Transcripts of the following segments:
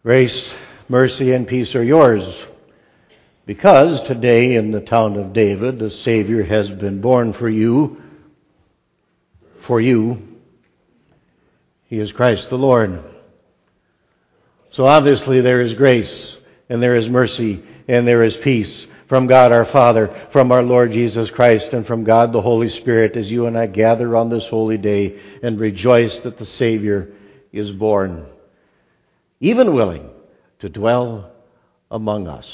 Grace, mercy, and peace are yours, because today in the town of David, the Savior has been born for you. For you, He is Christ the Lord. So obviously there is grace, and there is mercy, and there is peace from God our Father, from our Lord Jesus Christ, and from God the Holy Spirit, as you and I gather on this holy day and rejoice that the Savior is born, even willing to dwell among us.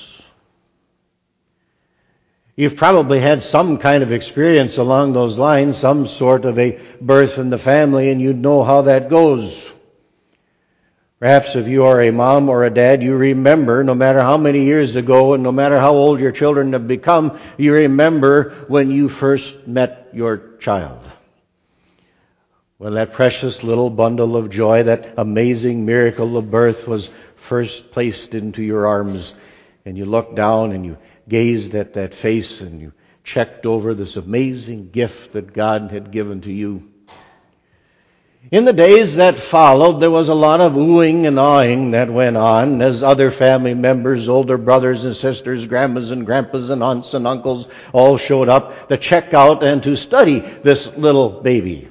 You've probably had some kind of experience along those lines, some sort of a birth in the family, and you know how that goes. Perhaps if you are a mom or a dad, you remember, no matter how many years ago and no matter how old your children have become, you remember when you first met your child. When that precious little bundle of joy, that amazing miracle of birth was first placed into your arms, and you looked down and you gazed at that face and you checked over this amazing gift that God had given to you. In the days that followed, there was a lot of oohing and aahing that went on as other family members, older brothers and sisters, grandmas and grandpas and aunts and uncles all showed up to check out and to study this little baby.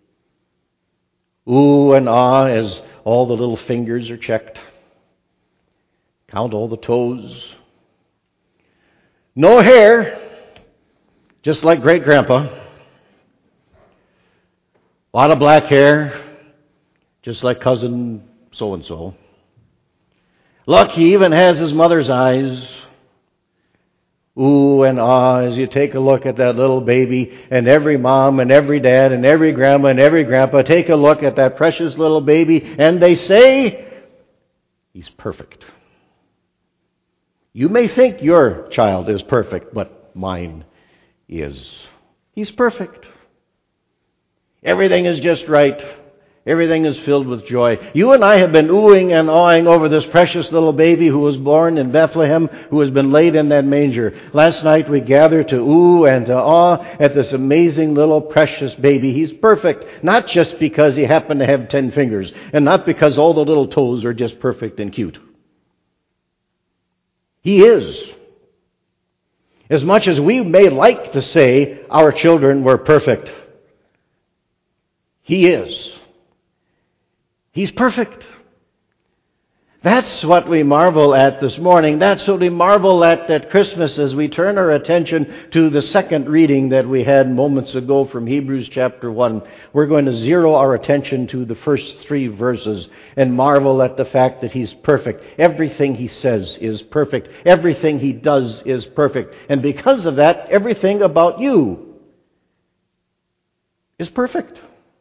Ooh and ah as all the little fingers are checked. Count all the toes. No hair, just like great-grandpa. A lot of black hair, just like cousin so-and-so. Look, he even has his mother's eyes. Ooh and ah as you take a look at that little baby, and every mom and every dad and every grandma and every grandpa take a look at that precious little baby, and they say, he's perfect. You may think your child is perfect, but mine is. He's perfect. Everything is just right. Everything is filled with joy. You and I have been oohing and aahing over this precious little baby who was born in Bethlehem, who has been laid in that manger. Last night we gathered to ooh and to awe at this amazing little precious baby. He's perfect, not just because he happened to have 10 fingers, and not because all the little toes are just perfect and cute. He is. As much as we may like to say our children were perfect, He is. He's perfect. That's what we marvel at this morning. That's what we marvel at Christmas as we turn our attention to the second reading that we had moments ago from Hebrews chapter 1. We're going to zero our attention to the first 3 verses and marvel at the fact that He's perfect. Everything He says is perfect. Everything He does is perfect. And because of that, everything about you is perfect.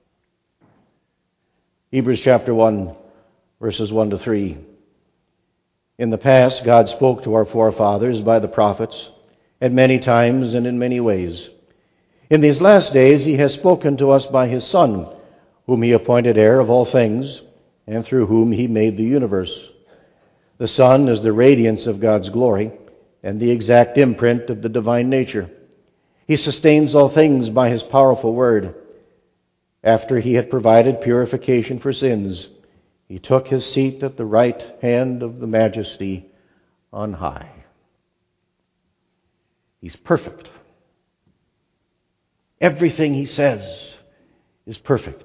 Hebrews chapter 1, verses 1 to 3. In the past, God spoke to our forefathers by the prophets at many times and in many ways. In these last days, He has spoken to us by His Son, whom He appointed heir of all things, and through whom He made the universe. The Son is the radiance of God's glory and the exact imprint of the divine nature. He sustains all things by His powerful word. After He had provided purification for sins, He took His seat at the right hand of the Majesty on high. He's perfect. Everything He says is perfect.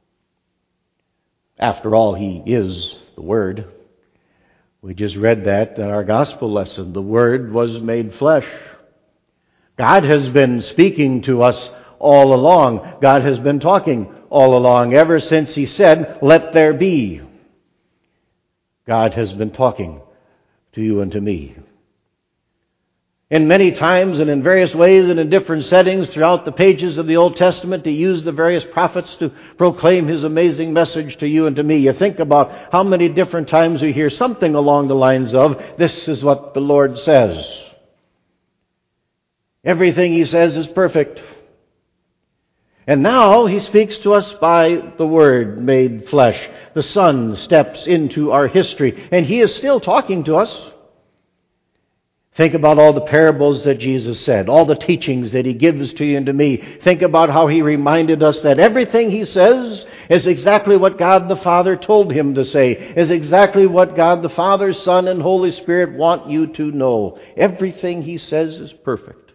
After all, He is the Word. We just read that in our gospel lesson. The Word was made flesh. God has been speaking to us all along. God has been talking all along, ever since He said, "Let there be." God has been talking to you and to me. And many times and in various ways and in different settings throughout the pages of the Old Testament, He used the various prophets to proclaim His amazing message to you and to me. You think about how many different times we hear something along the lines of, "This is what the Lord says." Everything He says is perfect. And now He speaks to us by the Word made flesh. The Son steps into our history, and He is still talking to us. Think about all the parables that Jesus said, all the teachings that He gives to you and to me. Think about how He reminded us that everything He says is exactly what God the Father told him to say, is exactly what God the Father, Son, and Holy Spirit want you to know. Everything he says is perfect.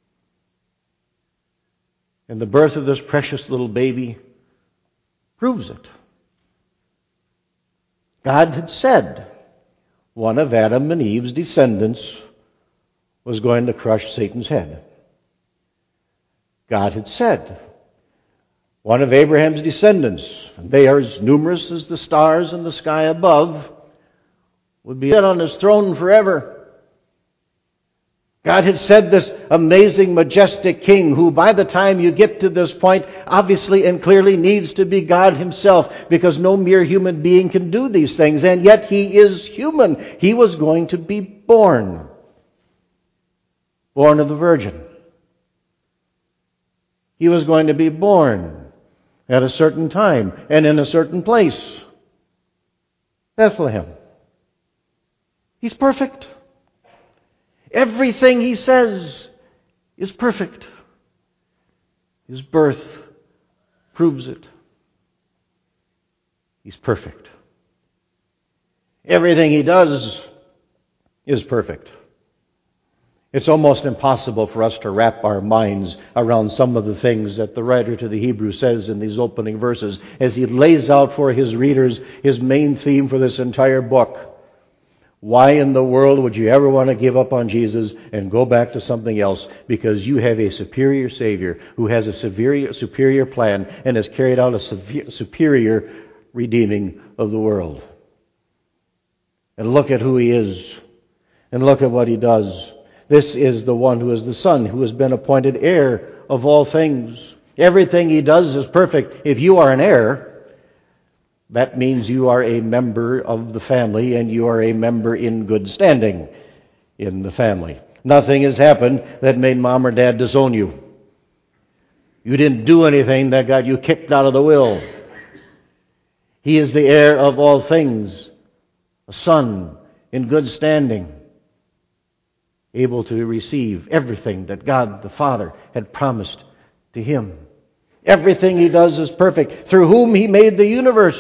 And the birth of this precious little baby proves it. God had said one of Adam and Eve's descendants was going to crush Satan's head. God had said one of Abraham's descendants, and they are as numerous as the stars in the sky above, would be on his throne forever. God had said this amazing, majestic king who, by the time you get to this point, obviously and clearly needs to be God himself, because no mere human being can do these things, and yet he is human. He was going to be born of the Virgin. He was going to be born at a certain time and in a certain place. Bethlehem. He's perfect. Everything he says is perfect. His birth proves it. He's perfect. Everything he does is perfect. It's almost impossible for us to wrap our minds around some of the things that the writer to the Hebrews says in these opening verses as he lays out for his readers his main theme for this entire book. Why in the world would you ever want to give up on Jesus and go back to something else? Because you have a superior Savior who has a superior plan and has carried out a superior redeeming of the world. And look at who he is. And look at what he does. This is the one who is the Son, who has been appointed heir of all things. Everything he does is perfect. If you are an heir, that means you are a member of the family, and you are a member in good standing in the family. Nothing has happened that made mom or dad disown you. You didn't do anything that got you kicked out of the will. He is the heir of all things, a son in good standing, able to receive everything that God the Father had promised to him. Everything he does is perfect, through whom he made the universe.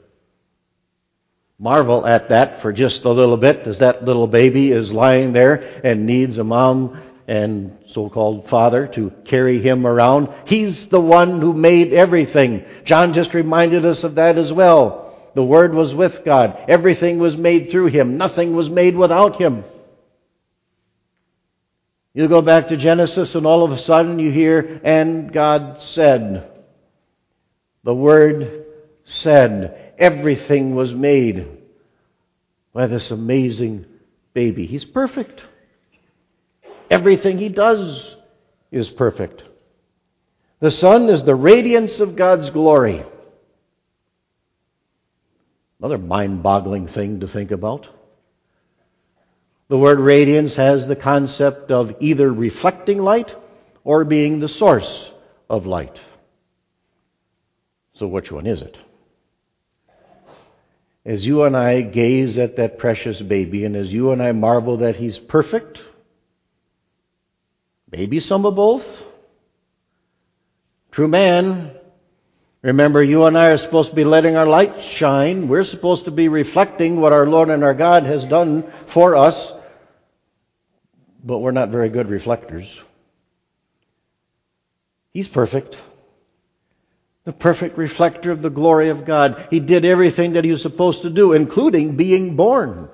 Marvel at that for just a little bit, as that little baby is lying there and needs a mom and so-called father to carry him around. He's the one who made everything. John just reminded us of that as well. The Word was with God. Everything was made through him. Nothing was made without him. You go back to Genesis and all of a sudden you hear, and God said. The Word said. Everything was made by this amazing baby. He's perfect. Everything he does is perfect. The Son is the radiance of God's glory. Another mind-boggling thing to think about. The word radiance has the concept of either reflecting light or being the source of light. So which one is it? As you and I gaze at that precious baby, and as you and I marvel that he's perfect, maybe some of both. True man. Remember, you and I are supposed to be letting our light shine. We're supposed to be reflecting what our Lord and our God has done for us. But we're not very good reflectors. He's perfect. The perfect reflector of the glory of God. He did everything that he was supposed to do, including being born.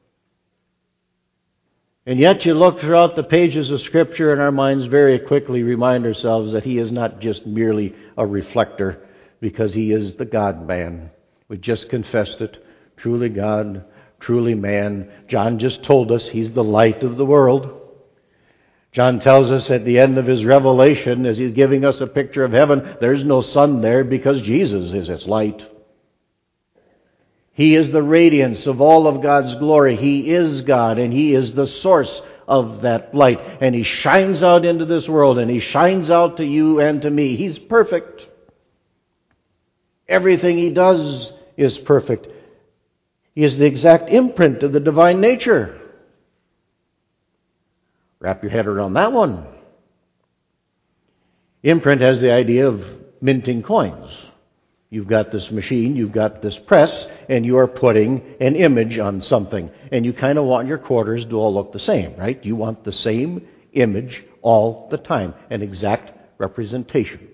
And yet you look throughout the pages of Scripture and our minds very quickly remind ourselves that he is not just merely a reflector, because he is the God-man. We just confessed it. Truly God, truly man. John just told us he's the light of the world. John tells us at the end of his revelation, as he's giving us a picture of heaven, there's no sun there because Jesus is its light. He is the radiance of all of God's glory. He is God, and he is the source of that light. And he shines out into this world, and he shines out to you and to me. He's perfect. Everything he does is perfect. He is the exact imprint of the divine nature. Wrap your head around that one. Imprint has the idea of minting coins. You've got this machine, you've got this press, and you are putting an image on something. And you kind of want your quarters to all look the same, right? You want the same image all the time, an exact representation.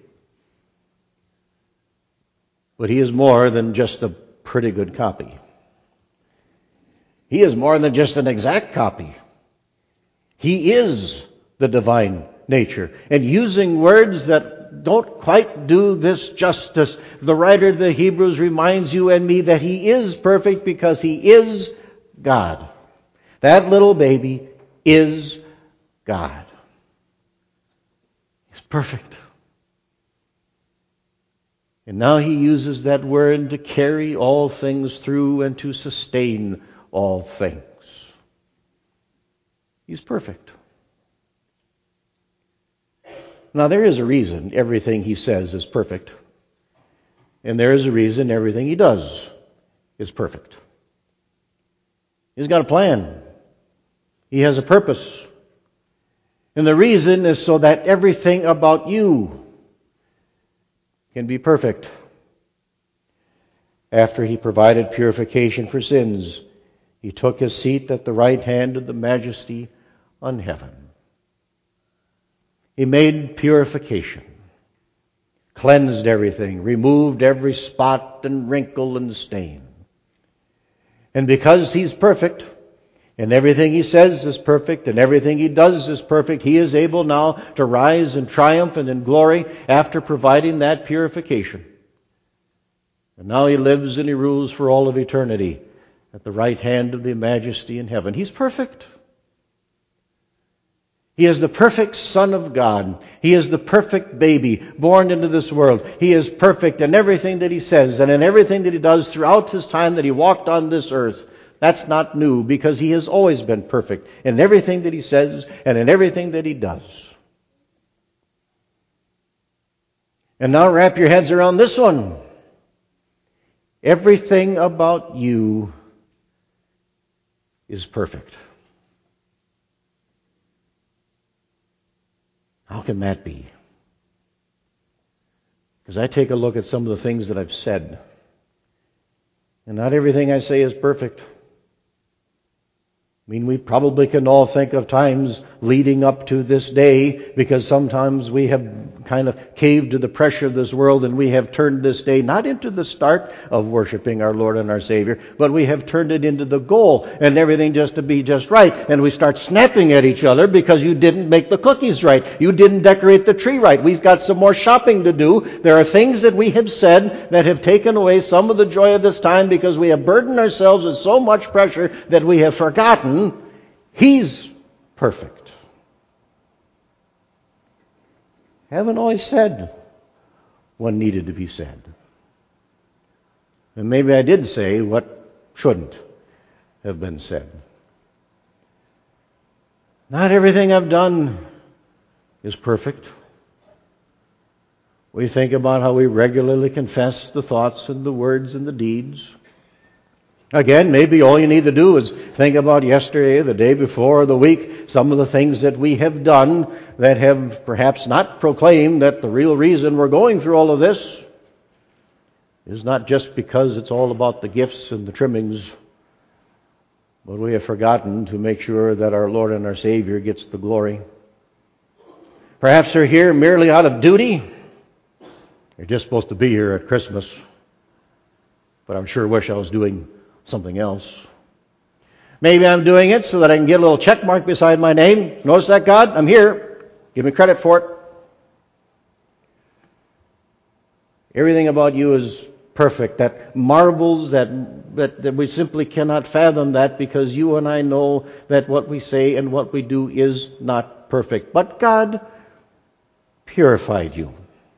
But He is more than just a pretty good copy. He is more than just an exact copy. He is the divine nature. And using words that don't quite do this justice, the writer of the Hebrews reminds you and me that He is perfect because He is God. That little baby is God. He's perfect. And now He uses that word to carry all things through and to sustain all things. He's perfect. Now there is a reason everything He says is perfect. And there is a reason everything He does is perfect. He's got a plan. He has a purpose. And the reason is so that everything about you can be perfect. After He provided purification for sins, He took His seat at the right hand of the Majesty on heaven. He made purification, cleansed everything, removed every spot and wrinkle and stain. And because He's perfect, and everything He says is perfect, and everything He does is perfect, He is able now to rise in triumph and in glory after providing that purification. And now He lives and He rules for all of eternity at the right hand of the Majesty in heaven. He's perfect. He is the perfect Son of God. He is the perfect baby born into this world. He is perfect in everything that He says and in everything that He does throughout His time that He walked on this earth. That's not new because He has always been perfect in everything that He says and in everything that He does. And now wrap your heads around this one. Everything about you is perfect. How can that be? Because I take a look at some of the things that I've said, and not everything I say is perfect. I mean, we probably can all think of times leading up to this day, because sometimes we have kind of caved to the pressure of this world and we have turned this day not into the start of worshiping our Lord and our Savior, but we have turned it into the goal and everything just to be just right. And we start snapping at each other because you didn't make the cookies right. You didn't decorate the tree right. We've got some more shopping to do. There are things that we have said that have taken away some of the joy of this time because we have burdened ourselves with so much pressure that we have forgotten He's perfect. Haven't always said what needed to be said. And maybe I did say what shouldn't have been said. Not everything I've done is perfect. We think about how we regularly confess the thoughts and the words and the deeds. Again, maybe all you need to do is think about yesterday, the day before, the week, some of the things that we have done that have perhaps not proclaimed that the real reason we're going through all of this is not just because it's all about the gifts and the trimmings, but we have forgotten to make sure that our Lord and our Savior gets the glory. Perhaps they're here merely out of duty. You're just supposed to be here at Christmas, but I'm sure wish I was doing something else. Maybe I'm doing it so that I can get a little check mark beside my name. Notice that, God? I'm here. Give me credit for it. Everything about you is perfect. That marvels that we simply cannot fathom that because you and I know that what we say and what we do is not perfect. But God purified you.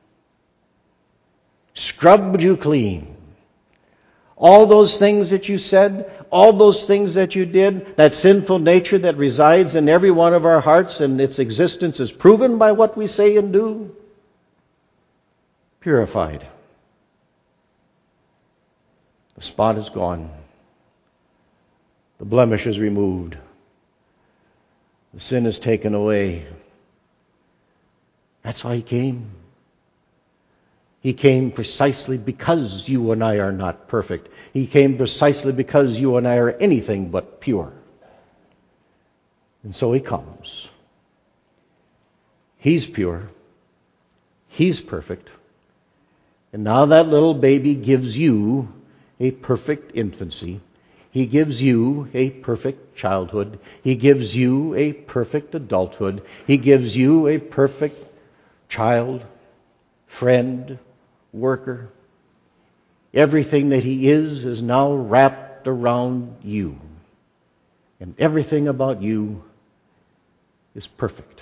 Scrubbed you clean. All those things that you said, all those things that you did, that sinful nature that resides in every one of our hearts and its existence is proven by what we say and do, purified. The spot is gone. The blemish is removed. The sin is taken away. That's why He came. He came precisely because you and I are not perfect. He came precisely because you and I are anything but pure. And so He comes. He's pure. He's perfect. And now that little baby gives you a perfect infancy. He gives you a perfect childhood. He gives you a perfect adulthood. He gives you a perfect child, friend, worker. Everything that He is now wrapped around you. And everything about you is perfect.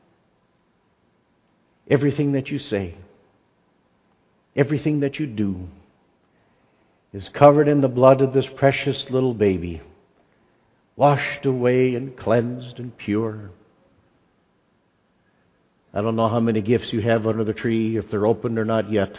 Everything that you say, everything that you do is covered in the blood of this precious little baby, washed away and cleansed and pure. I don't know how many gifts you have under the tree, if they're opened or not yet.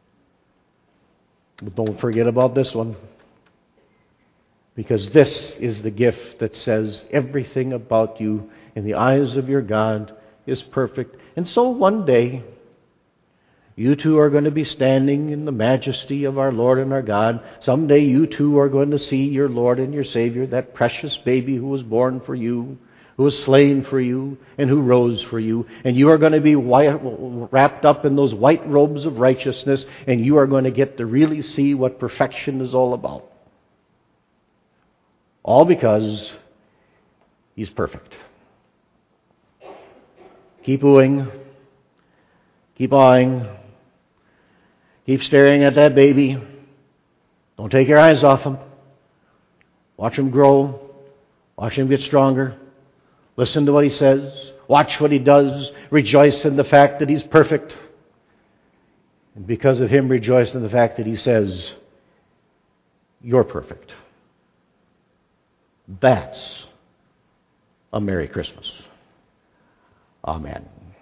But don't forget about this one. Because this is the gift that says everything about you in the eyes of your God is perfect. And so one day, you too are going to be standing in the majesty of our Lord and our God. Someday you too are going to see your Lord and your Savior, that precious baby who was born for you, who was slain for you, and who rose for you. And you are going to be wrapped up in those white robes of righteousness, and you are going to get to really see what perfection is all about. All because He's perfect. Keep wooing. Keep eyeing. Keep staring at that baby. Don't take your eyes off him. Watch him grow. Watch him get stronger. Listen to what he says. Watch what he does. Rejoice in the fact that he's perfect. And because of him, rejoice in the fact that he says, you're perfect. That's a Merry Christmas. Amen.